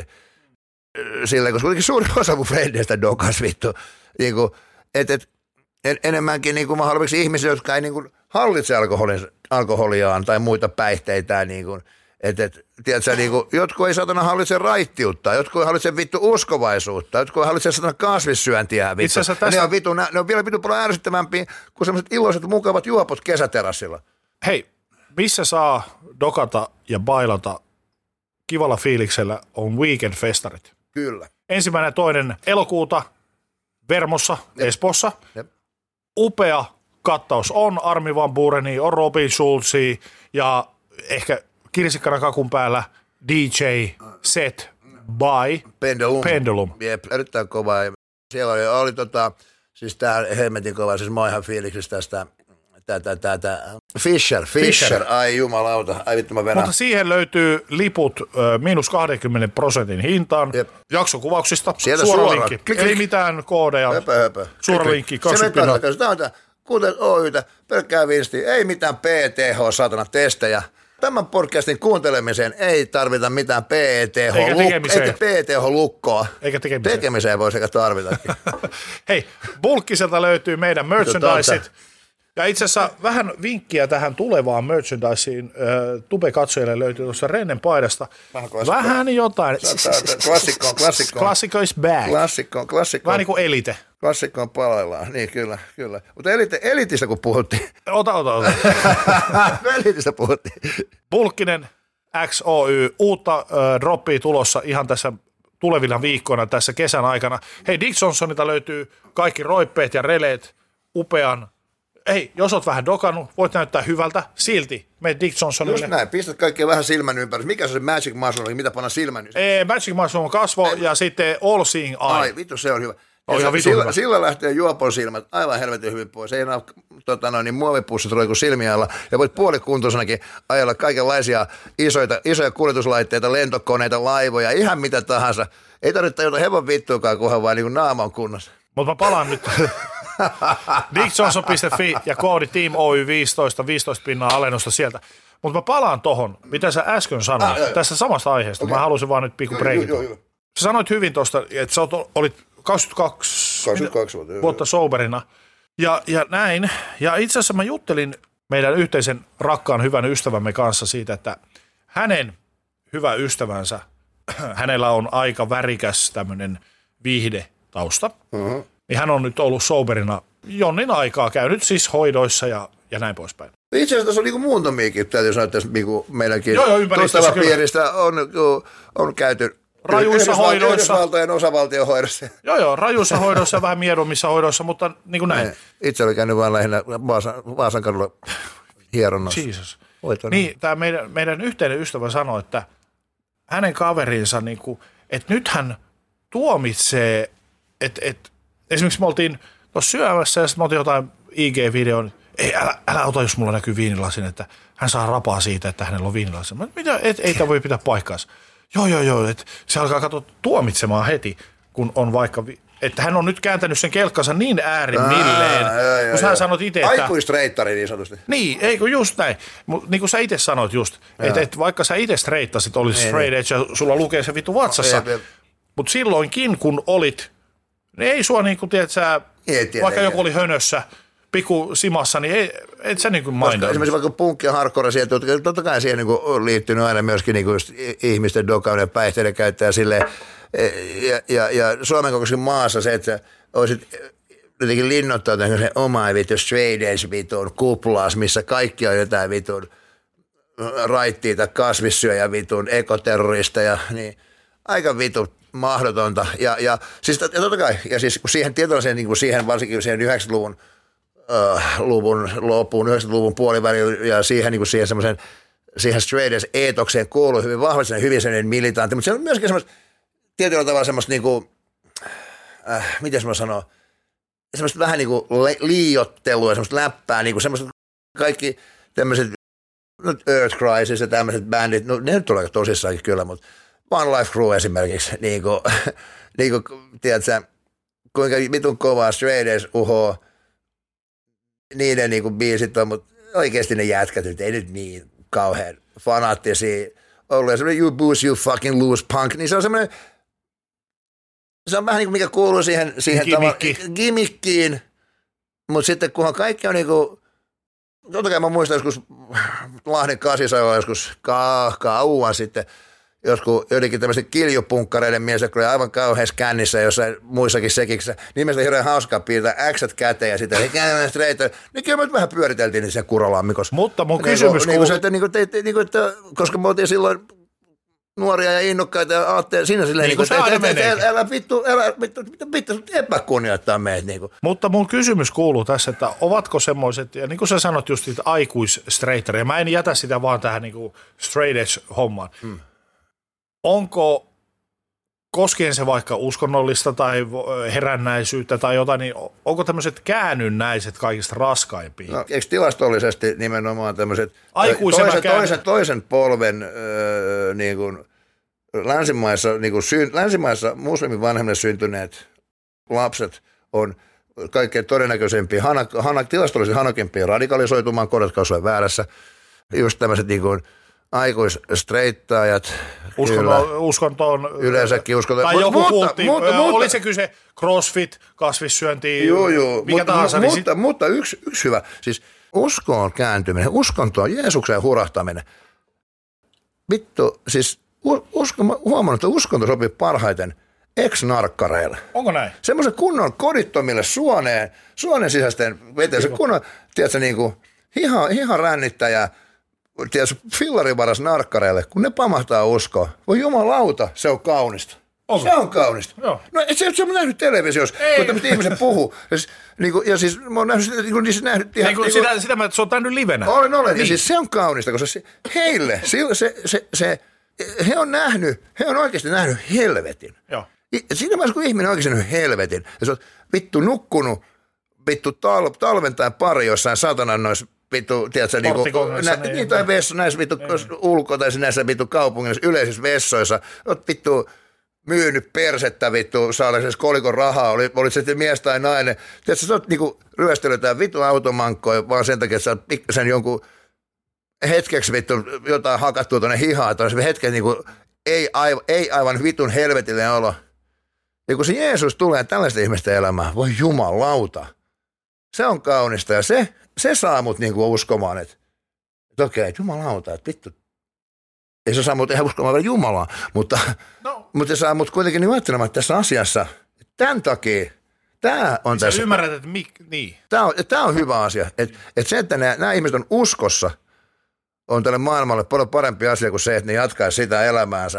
B: silleen, koska kuitenkin suuri osa mun frendeistä dokas vittu. Niin kuin, et, et, en, enemmänkin niin kuin mä halveksin ihmisiä, jotka ei niin kuin hallitse alkoholin, alkoholiaan tai muita päihteitä. Niin kuin, et, et, tiedätkö, niin kuin, jotkut ei saatana hallitse raittiutta, jotkut ei hallitse vittu uskovaisuutta, jotkut ei hallitse saatana kasvissyöntiä. Vittu. Tästä... Ne, on vittu, ne on vielä vittu paljon ärsyttävämpiä kuin sellaiset iloiset mukavat juopot kesäterassilla.
A: Hei, missä saa dokata ja bailata kivalla fiiliksellä on weekend-festarit.
B: Kyllä.
A: Ensimmäinen ja toinen elokuuta Vermossa, Jep. Espoossa. Jep. Upea kattaus on Armi van Bureni, on Robin Schulzi ja ehkä kirsikkana kakun päällä D J set by
B: Pendulum.
A: Pendulum.
B: Jep, erittäin kova. Siellä oli, oli tota, siis tää helmetin kova, siis mä oon ihan fiiliksissä tästä Tätä, tätä. Fisher, Fisher, Fisher, ai jumalauta, ai vittu mä venän.
A: Mutta siihen löytyy liput ö, miinus kaksikymmentä prosentin hintaan. Jep. Jaksokuvauksista,
B: sieltä
A: suora
B: suora
A: linkki. Klik, Ei mitään koodeja,
B: höpö, höpö.
A: suora
B: Klik,
A: linkki, kaksikymmentä pinnaa.
B: Tämä on tämä, kuuntelet Oytä, pelkkää vinstiä, ei mitään P T H, saatana testejä. Tämän podcastin kuuntelemiseen ei tarvita mitään P T H,
A: eikä tekemiseen.
B: Eikä P T H-lukkoa.
A: Eikä tekemiseen.
B: Tekemiseen voi sekä tarvitakin.
A: Hei, Bulkkiselta löytyy meidän merchandiseit. Ja itse asiassa vähän vinkkiä tähän tulevaan merchandiseen äh, tube-katsojille löytyy tuossa Rennen paidasta. Vähän, vähän jotain.
B: Klassikko on klassikko.
A: Klassikko is back.
B: Klassikko on klassikko.
A: Vähän niin kuin Elite.
B: Klassikko on palaillaan, niin kyllä, kyllä. Mutta elite, elitistä kun puhuttiin.
A: Ota, ota, ota.
B: elitistä puhuttiin.
A: Bulkkinen X O Y, uutta äh, droppia tulossa ihan tässä tulevina viikkoina tässä kesän aikana. Hei, Dick Johnsonilta löytyy kaikki roippeet ja releet upean. Ei, jos oot vähän dokannut, voit näyttää hyvältä, silti me Dick Johnsonille.
B: Just näin, pistät kaikkea vähän silmän ympäri. Mikä se on se Magic Mushroom, mitä panna silmän?
A: Ei, Magic Mushroom on kasvo Ei. ja sitten All Seeing Eye.
B: Ai, vittu, se on hyvä.
A: On ihan
B: sillä,
A: hyvä.
B: sillä lähtee juopon silmät aivan helvetin hyvin pois. Ei enää tota, noin, niin muovipussit roiku silmiä alla. Ja voit puolikuntoisenakin ajella kaikenlaisia isoita, isoja kuljetuslaitteita, lentokoneita, laivoja, ihan mitä tahansa. Ei tarvitse tajuta hevon vittuakaan, kunhan vaan niin naama on kunnossa.
A: Mutta mä palaan nyt. dick johnson piste fi ja koodi Team O Y viisitoista, viisitoista pinnaa alennusta sieltä. Mutta mä palaan tohon, mitä sä äsken sanoit, ah, tästä samasta aiheesta. Okay. Mä halusin vaan nyt pikku breikin. Sä sanoit hyvin tuosta, että sä olit kaksikymmentäkaksi,
B: kaksikymmentäkaksi vuotta,
A: vuotta soberina. Ja, ja näin. Ja itse asiassa mä juttelin meidän yhteisen rakkaan hyvän ystävämme kanssa siitä, että hänen hyvä ystävänsä, hänellä on aika värikäs tämmöinen viihdetausta. Uh-huh. Niin hän on nyt ollut soberina jonnin aikaa, käynyt siis hoidoissa ja, ja näin poispäin.
B: Itse asiassa tässä on niinku muuntamiakin, täytyy sanoa, että niinku meidänkin
A: tuttava
B: piiristä on, on käyty
A: rajuissa
B: Yhdysval-
A: hoidoissa.
B: Yhdysvaltojen osavaltion hoidossa.
A: Joo, joo, rajuissa hoidoissa ja vähän miedommissa hoidoissa, mutta niin kuin näin.
B: Itse oli käynyt vaan lähinnä Vaasan, Vaasan kadulla hieronnassa.
A: Jesus. Niin, tämä meidän, meidän yhteinen ystävä sanoi, että hänen kaverinsa, niin kuin, että nyt hän tuomitsee, että, että esimerkiksi me oltiin tuossa syömässä ja sitten me otin jotain I G-videon. Ei, älä, älä ota, jos mulla näkyy viinilasin, että hän saa rapaa siitä, että hänellä on viinilasin. Mä, mitä, et, ei tämä voi pitää paikkaansa. Joo, joo, joo, että se alkaa katsoa tuomitsemaan heti, kun on vaikka, että hän on nyt kääntänyt sen kelkkansa niin äärimmilleen, kun sä sanoit itse, että
B: aikuistreittari niin sanotusti.
A: Niin, eikö just näin. Mutta niin kuin sä itse sanoit just, että, että vaikka sä itse streittasit, olisi niin, straight edge ja sulla lukee se vittu vatsassa, mutta silloinkin kun olit, niin ei sua niin kuin, tiedät sä, vaikka joku oli hönössä, pikku simassa, niin ei, et sä niin kuin mainita.
B: Esimerkiksi vaikka punkki ja hardcore sieltä, totta kai siihen niin on liittynyt aina myöskin niin kuin ihmisten dokauden ja päihteiden käyttäjä silleen, ja, ja, ja Suomen kokoisessa maassa se, että sä olisit jotenkin linnoittaa sen omaa vittu straight edge vitun kuplaas, missä kaikki on jotain vitun raittiita, kasvissyöjä vitun, ekoterroristeja, niin aika vitun mahdotonta. Ja, ja siis ja totta kai, ja siis kun siihen tietoiseen, niin kuin siihen varsinkin siihen yhdeksänkymmentäluvun uh, luvun loppuun, yhdeksänkymmentäluvun puolivälin ja siihen, niin kuin siihen semmoisen, siihen straight edge eetokseen kuuluu hyvin vahvasti, hyvin sellainen militantti, mutta se on myöskin semmoista, tietyllä tavalla semmoista niin kuin, äh, miten mä sanon, semmoista vähän niin kuin liiottelua, semmoista läppää, niin kuin semmoista kaikki tämmöiset, nyt Earth Crisis ja tämmöiset bändit, no ne nyt tulee tosissaankin kyllä, mutta One Life Crew esimerkiksi, niin kuin, niin kuin tiedätkö, kuinka vitun kovaa straight edge uhoo, niiden niin kuin biisit on, mutta oikeasti ne jätkät nyt ei nyt niin kauhean fanaattisia ollut. Ja semmoinen you booze, you fucking lose punk, niin se on semmoinen, se on vähän niin kuin mikä kuuluu siihen, siihen
A: Gimikki.
B: tava, gimikkiin, mutta sitten kunhan kaikki on niin kuin, totta kai mä muistan joskus Lahden kasisajoilla joskus ka- kauan sitten, joskus joidenkin tämmöisten kiljupunkkareiden mies, jotka oli aivan kauheassa kännissä jossain muissakin sekiksissä, niin mielestäni hirveän hauskaa piirtää äksät käteen ja sitten reitä. Niin kyllä me vähän pyöriteltiin niin siellä Kurolammikossa.
A: Mutta mun
B: niin,
A: kysymys
B: niin,
A: kuuluu...
B: niin, että, niin, että, niin, että, että, koska me oltiin silloin nuoria ja innokkaita ja aatteja siinä silleen, niin, niin että, että, että, että älä vittu, älä vittu, vittu epäkunnioittaa meitä. Niin
A: Mutta mun kysymys kuuluu tässä, että ovatko semmoiset, ja niin kuin sä sanot just niitä aikuisstraightereja, mä en jätä sitä vaan tähän niin kuin straight edge-hommaan. Hmm. Onko, koskien se vaikka uskonnollista tai herännäisyyttä tai jotain, niin onko tämmöiset käännynnäiset kaikista raskaimpia?
B: No, eikö tilastollisesti nimenomaan tämmöiset
A: toisen,
B: toisen, toisen polven öö, niin kuin länsimaissa, niin kuin syn, länsimaissa muslimin vanhemmille syntyneet lapset on kaikkein todennäköisempiä, hana, hana, tilastollisesti hanakimpia radikalisoitumaan, korjatkaa jos olen väärässä, just tämmöiset niin kuin aikuisstreittaajat.
A: Uskontoon.
B: Yleensäkin uskontoon.
A: Tai joku kultti. Oli se kyse crossfit, kasvissyönti,
B: joo, joo,
A: mikä
B: mutta,
A: tahansa.
B: Mutta,
A: niin
B: mutta,
A: sit...
B: mutta yksi, yksi hyvä, siis uskoon kääntyminen, uskontoon, Jeesukseen hurahtaminen. Vittu, siis usko, huomannut, että uskonto sopii parhaiten ex-narkkareille.
A: Onko näin?
B: Semmoisen kunnon kodittomille suoneen, suonen sisäisten veteen, se kunnon, tiedätkö, niin kuin hiha, hiha rännittäjä, tiedätkö, fillarivaras narkkareille, kun ne pamahtaa uskoa. Voi jumalauta, se on kaunista. Onko? Se on kaunista. Joo. No se, se on nähnyt televisiossa, ei. Kun tämmöiset ihmiset puhuu. Ja siis, niin kuin, ja siis mä oon nähnyt, niin kuin, niin nähnyt ihan,
A: niin kuin, sitä, sitä mä, että se on nähnyt livenä.
B: Olen, olen. Niin. Ja siis se on kaunista, koska se, heille, se, se, se, se, he on nähnyt, he on oikeasti nähnyt helvetin. Joo. Siinä vaiheessa, kun ihminen on oikeasti nähnyt helvetin, ja se on vittu nukkunut, vittu tal, talven tai pari jossain satanan noissa, vittu, tiedätkö, niin kuin, nä, niin, tai vessa, näissä vittu ulko- tai näissä vittu kaupungissa, yleisissä vessoissa, oot vittu myynyt persettä vittu, saadaksesi kolikon rahaa, oli, olit sitten mies tai nainen. Tiedätkö, sä oot niinku ryöstellyt tää vittu automankkoja vaan sen takia, että sä oot pikkasen jonkun hetkeksi vittu jotain hakattua tuonne hihaan, tai hetken niinku ei, aiv, ei aivan vitun helvetillinen olo. Ja kun se Jeesus tulee tällaista ihmisten elämään, voi jumalauta, se on kaunista ja se, se saa mut niinku uskomaan, että, että okei, okay, jumalauta, että vittu, ei se saa mut ihan uskomaan Jumalaa, mutta, no. mutta se saa mut kuitenkin niin ajattelemaan tässä asiassa, tämän takia, tämä on
A: sä
B: tässä.
A: Ymmärrät, että mik, niin.
B: Tämä on, tämä on hyvä asia, että, että se, että nämä, nämä ihmiset on uskossa, on tälle maailmalle paljon parempi asia kuin se, että ne jatkaisi sitä elämäänsä,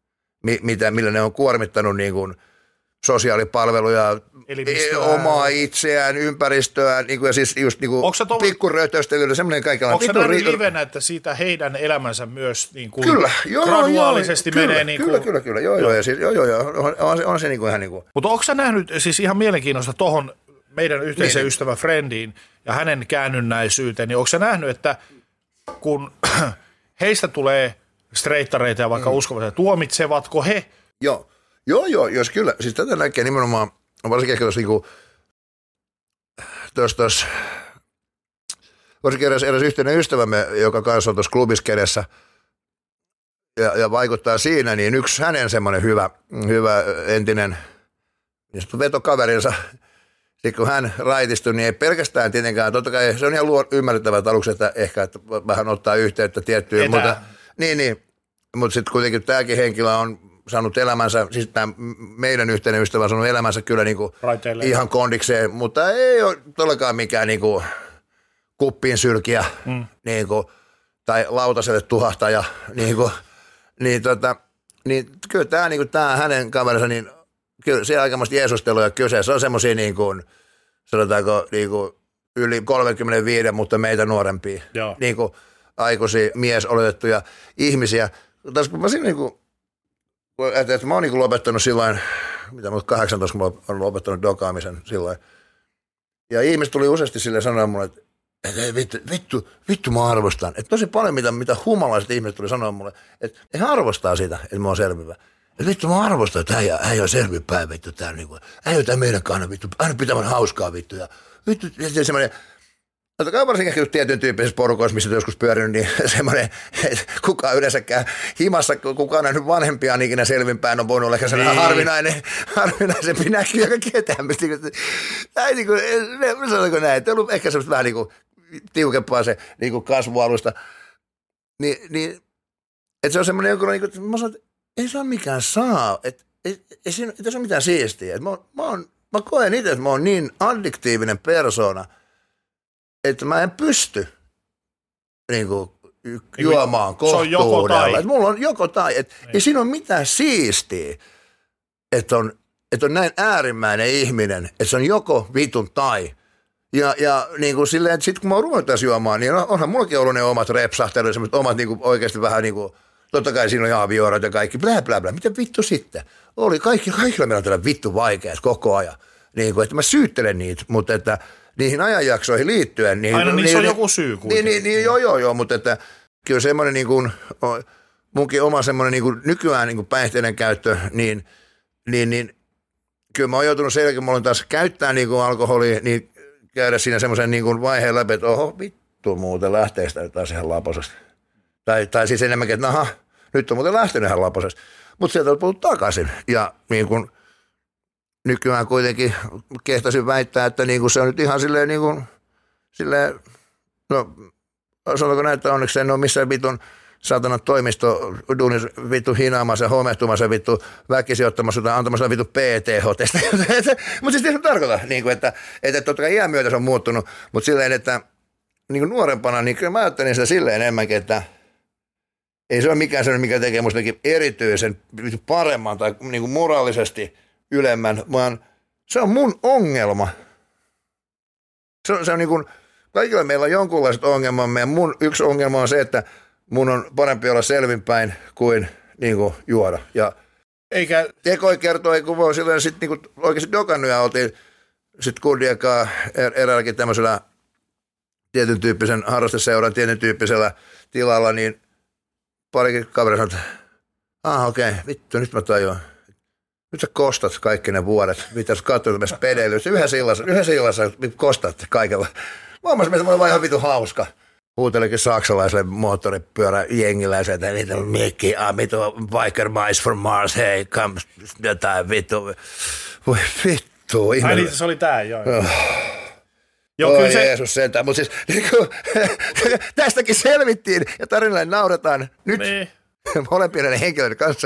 B: mitä, millä ne on kuormittanut niin kuin sosiaalipalveluja, omaa itseään, ympäristöään, niin kuin, ja siis just niin pikkuröytöstelyllä, semmoinen kaikenlainen.
A: Onko se näin livenä, että siitä heidän elämänsä myös niin kuin
B: kyllä, joo,
A: graduaalisesti
B: joo,
A: menee?
B: Kyllä,
A: niin
B: kyllä,
A: kuin,
B: kyllä, kyllä, joo, joo, ja siis, joo, joo, joo, on, se, on se niin kuin ihan niin kuin.
A: Mutta onko sä nähnyt siis ihan mielenkiintoista tohon meidän yhteisen niin. ystävän Friendiin ja hänen käännynnäisyyteen, niin onko sä nähnyt, että kun heistä tulee streittareita ja vaikka mm. uskovaisia, tuomitsevatko he?
B: Joo. Joo, joo, jos kyllä. Siis tätä näkee nimenomaan, varsinkin ehkä tuossa niinku, tuossa, tuossa, varsinkin eräs, eräs yhteinen ystävämme, joka kanssa on tuossa klubissa edessä ja, ja vaikuttaa siinä, niin yksi hänen semmoinen hyvä, hyvä entinen niin vetokaverinsa, sitten kun hän raitistui, niin ei pelkästään tietenkään, totta kai se on ihan luo, ymmärrettävää aluksi, että ehkä että vähän ottaa yhteyttä tiettyyn, mutta, niin, niin, mutta sitten kuitenkin tämäkin henkilö on saanut elämänsä, siis tämä meidän yhteinen ystävä on saanut elämänsä kyllä niinku ihan kondikseen, mutta ei ole todellakaan mikään niinku kuppiin sylkiä mm. niinku, tai lautaselle tuhahtaja. Niinku, niin, tota, niin kyllä tämä niinku, hänen kaverinsa, niin kyllä siellä aikamoista jeesusteluja kyse. Se on semmoisia niinku, sanotaanko niinku, yli kolmekymmentäviisi, mutta meitä nuorempia niinku, aikuisia miesoletettuja ihmisiä. Tässä kun mä siinä niinku, Että, että mä oon niin lopettanut sillain, mitä mä kahdeksantoista, kun mä oon lopettanut dokaamisen sillain. Ja ihmiset tuli useasti silleen sanoa mulle, että, että vittu, vittu, vittu mä arvostan. Että tosi paljon, mitä, mitä humalaiset ihmiset tuli sanoa mulle, että he arvostaa sitä, että mä oon selvivä. Että vittu mä arvostan, että äijä, äijä on selvipää vittu täällä. Niin äijä on tää meidän kannat vittu, aina pitämään hauskaa vittu. Ja vittu, semmoinen, Totta kai varsinkin ehkä tietyn tyyppisessä porukoissa, missä joskus pyörinyt, niin semmoinen, että kukaan yleensäkään himassa, kukaan nähnyt vanhempiaan ikinä selvinpäin on voinut olla ehkä sellainen niin. harvinainen, harvinaisempi näkyy joka ketään. Tai niin kuin, sanotaanko näin, että on ollut ehkä semmoista vähän niin kuin tiukempaa se niin kuin kasvualusta. Niin, niin, että se on semmoinen joku, niin kuin, mä sanon, että ei se ole mikään saa, että ei, ei, siinä, ei se ole mitään siistiä. Mä, mä, on, mä koen itse, että mä oon niin addiktiivinen persona, että mä en pysty niin kuin, juomaan kohtuudella. Että mulla on joko tai. Että ei siinä ole mitään siistiä, että on, että on näin äärimmäinen ihminen, että se on joko vitun tai. Ja, ja niin kuin silleen, että sitten kun mä oon ruvennut tässä juomaan, niin onhan mullakin ollut ne omat repsahtelut, semmoiset omat niin kuin oikeasti vähän niin kuin, totta kai siinä on jaaviorot ja kaikki, blä blä blä. Miten vittu sitten? Oli kaikki, kaikilla meillä on tällä vittu vaikeat koko ajan. Niin kuin, että mä syyttelen niitä, mutta että niihin ajanjaksoihin liittyen. Niin,
A: aina niissä
B: niin,
A: on
B: niin,
A: joku syy kuitenkin.
B: Niin, niin, niin, joo, joo, joo, mutta että kyllä semmoinen niin kuin, munkin oma semmoinen niin kuin nykyään niin kuin päihteiden käyttö, niin, niin, niin kyllä mä oon joutunut sen jälkeen, mulla on taas käyttää niin kuin alkoholia, niin käydä siinä semmoisen niin kuin vaiheen läpi, että oho, vittu muuten lähtee sitä taas ihan laposesta. Tai, tai siis enemmänkin, että naha, nyt on muuten lähtenyt ihan laposesta. Mutta sieltä on tullut takaisin ja niin kuin nykyään kuitenkin kehtasin väittää, että niin kuin se on nyt ihan silleen, niin kuin, silleen no sanotaanko näin, että onneksi en ole missään vitun saatana toimisto duunis vittu hinaamassa ja homehtumassa vittu väkisin ottamassa tai antamassa vittu P T H-testa. Mutta siis ei se tarkoita, niin kuin, että, että totta kai iän myötä se on muuttunut, mutta silleen, että niin kuin nuorempana, niin kyllä mä ajattelin sitä silleen enemmänkin, että ei se ole mikään sellainen, mikä tekee musta erityisen paremman tai niin kuin moraalisesti ylemmän, vaan se on mun ongelma. Se on, se on niin kuin, kaikilla meillä on jonkunlaiset ongelmamme ja mun yksi ongelma on se, että mun on parempi olla selvinpäin kuin, niin kuin juoda. Ja
A: eikä
B: tekoi kertoi, kun voi silleen sitten niin oikeasti dokannut ja oltiin sitten kundiakaan er, eräälläkin tämmöisellä tietyn tyyppisen harrasteseuran, tietyn tyyppisellä tilalla, niin parikin kaveri sanoi, että ah okei, okay, vittu, nyt mä tajuan. Nyt sä kostat kaikki ne vuodet, mitä sä katsoit myös pedeilyssä. Yhdessä illassa, yhdessä illassa kostat kaikella. Mä oon mielestä, vaan ihan vitu hauska. Huutelikin saksalaiselle moottoripyörä jengiläiselle, että vittu Mikki, ah vittu biker mice from Mars, hei, come, jotain vittu. Voi vittu.
A: Ai niin, se oli tää, joo. Oh.
B: Joo, Oi se Jeesus sentään, mutta siis niin kuin, tästäkin selvittiin ja tarinalle nauretaan nyt niin. Molempien henkilöiden kanssa.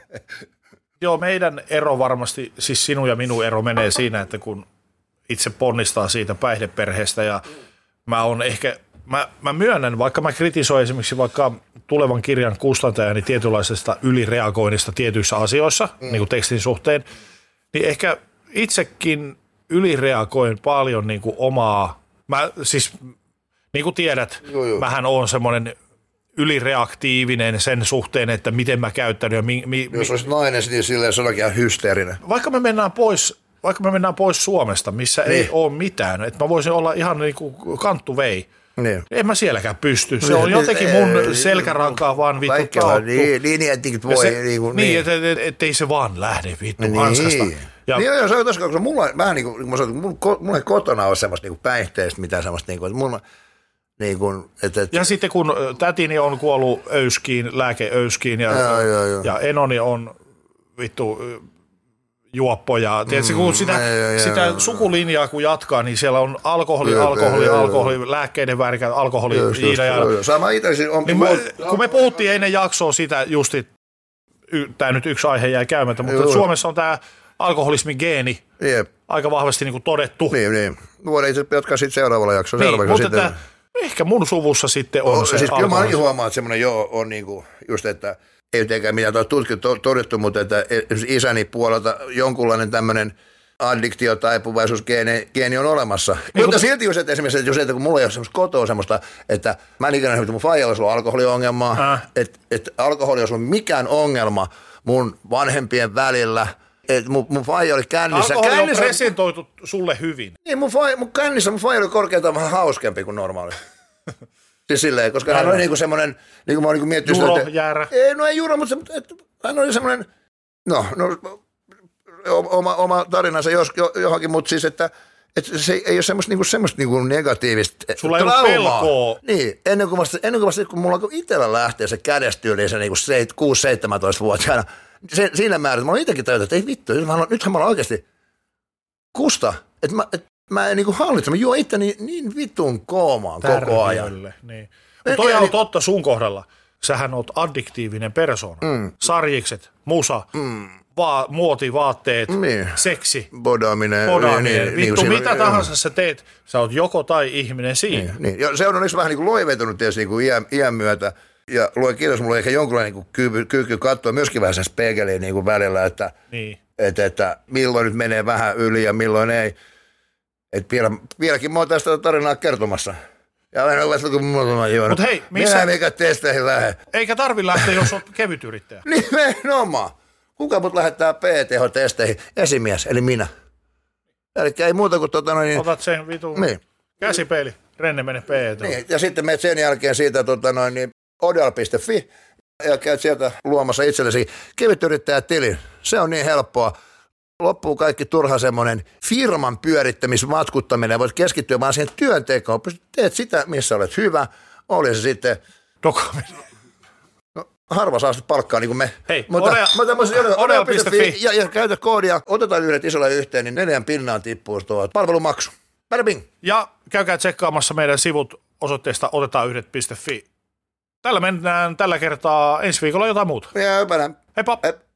A: Joo, meidän ero varmasti, siis sinun ja minun ero menee siinä, että kun itse ponnistaa siitä päihdeperheestä ja mä on ehkä, mä, mä myönnän, vaikka mä kritisoin esimerkiksi vaikka tulevan kirjan kustantajani tietynlaisesta ylireagoinnista tietyissä asioissa, mm. niin kuin tekstin suhteen, niin ehkä itsekin ylireagoin paljon niin kuin omaa, mä siis niin kuin tiedät, joo, joo. mähän oon semmoinen ylireaktiivinen sen suhteen, että miten mä käyttänyt. Ja mi, mi,
B: Jos olisi nainen, niin silleen se onkin ihan hysteerinen.
A: Vaikka me mennään pois, vaikka me mennään pois Suomesta, missä niin. ei ole mitään, että mä voisin olla ihan niin kuin kanttu vei. Niin. En mä sielläkään pysty. Se on jotenkin mun selkärankaa vaan vittu tauttu.
B: Niin, niin, niin, voi.
A: Se,
B: niin, kuin,
A: niin, niin. ettei et, et, et se vaan lähde vittu niin. hanskasta.
B: Ja niin joo, se on tossa, koska mulla vähän niin kuin, mä sanoin, mulla, mulla ei kotona ole semmoista niin kuin päihteistä, mitään semmoista, niin kuin, että mulla niin kuin, et, et.
A: Ja sitten kun tätini on kuollut öyskiin, lääkeöyskiin ja,
B: joo, joo, joo.
A: ja enoni on vittu juoppo ja tiedätkö, mm, kun sitä, joo, sitä joo, sukulinjaa kun jatkaa, niin siellä on alkoholi, joo, alkoholi, joo, alkoholi, joo. lääkkeiden väärikään, alkoholi, joo, iina ja...
B: Joo, sama itse on...
A: Niin me, kun me puhuttiin ennen jaksoa sitä justi, tämä nyt yksi aihe jäi käymättä, mutta joo. Suomessa on tämä alkoholismin geeni Jep. aika vahvasti niin kuin todettu.
B: Niin, niin. Voidaan itse jatkaa sitten seuraavalla jaksolla.
A: Niin, mutta sitten... ehkä mun suvussa sitten on
B: o,
A: se
B: siis kyllä mä ainakin huomaan, että semmoinen joo on niinku just, että ei mitenkään mitään tutkittu todettu, mutta että isäni puolelta jonkunlainen tämmöinen addiktio-taipuvaisuusgeeni on olemassa. Niin, mutta silti just, että esimerkiksi, että, just, että kun mulla ei ole semmoista kotoa semmoista, että mä en ikinä nähnyt, että mun faijalla olisi ollut alkoholiongelmaa, äh. että, että alkoholi olisi ollut mikään ongelma mun vanhempien välillä. Et mun, mun faija oli kännissä.
A: Alkoholi
B: kännissä,
A: on presentoitu sulle hyvin.
B: Niin, mun, faija, mun kännissä mun faija oli korkeintaan vähän hauskempi kuin normaali. Siis silleen, koska Jäällä. hän oli niinku semmoinen, niin kuin mä oon niinku miettinyt
A: Juro,
B: sitä,
A: jäärä.
B: Ei, no ei Juro, mutta se, et, hän oli semmoinen, no, no oma, oma tarinansa jos, johonkin, mutta siis, että että se ei ole semmoista, niinku, semmoista niinku negatiivista
A: Sulla ei ole pelkoa.
B: Niin, ennen kuin, vasta, ennen kuin vasta, kun mulla itsellä lähtee se kädestyyli se niinku kuusi seitsemäntoista-vuotiaana, se, siinä määrin, että mä oon itsekin tajunnut, että ei vittu, nythän mä oon oikeasti kusta, että mä, et, mä en niinku hallitse, mä juon itse niin, niin vitun koomaan koko ajan.
A: Niin. Mutta toi on totta sun kohdalla. Sähän oot addiktiivinen persoona. Mm. Sarjikset, musa, mm. va- muotivaatteet, niin. seksi,
B: bodaaminen.
A: bodaaminen.
B: Niin,
A: vittu,
B: niin,
A: mitä
B: niin,
A: tahansa niin. sä teet, sä oot joko tai ihminen siinä.
B: Niin, niin. Ja se on onneksi vähän niin kuin loiventunut tietysti niin kuin iän, iän myötä. Ja luen kiitos, mulla on ehkä jonkinlainen niin kyky, kyky katsoa myöskin vähän sen spegeliin niin kuin välillä, että, niin. että, että milloin nyt menee vähän yli ja milloin ei. Että vielä, vieläkin mä oon tästä tarinaa kertomassa. Ja aina vasta kun muutama juonut.
A: Mut hei, missä...
B: Minä mikä testeihin lähde.
A: Eikä tarvi lähteä, jos oot kevyt yrittäjä.
B: Nimenomaan. Kuka mut lähettää P T H-testeihin? Esimies, eli minä. Eli ei muuta kuin tota noin...
A: Otat sen vitun niin. käsipeili, Renne mene P T.
B: Niin, ja sitten menet sen jälkeen siitä tota noin niin odal piste fi ja käyt sieltä luomassa itsellesi kevytyrittäjätilin. Se on niin helppoa. Loppuu kaikki turha semmoinen firman pyörittämismatkuttaminen. Voit keskittyä vaan siihen työntekoon. Teet sitä, missä olet hyvä. Oli se sitten...
A: Dokaaminen.
B: No, harva saa sitten palkkaa niin kuin me.
A: Hei,
B: odal piste fi ja, ja käytä koodia. Otetaan yhdet isolla yhteen, niin neljän pinnaan tippuu tuo palvelumaksu. Bada-bing.
A: Ja käykää tsekkaamassa meidän sivut osoitteesta otetaan yhdet piste fi. Tällä mennään tällä kertaa. Ensi viikolla jotain muuta.
B: Ja,
A: Heippa. Hep.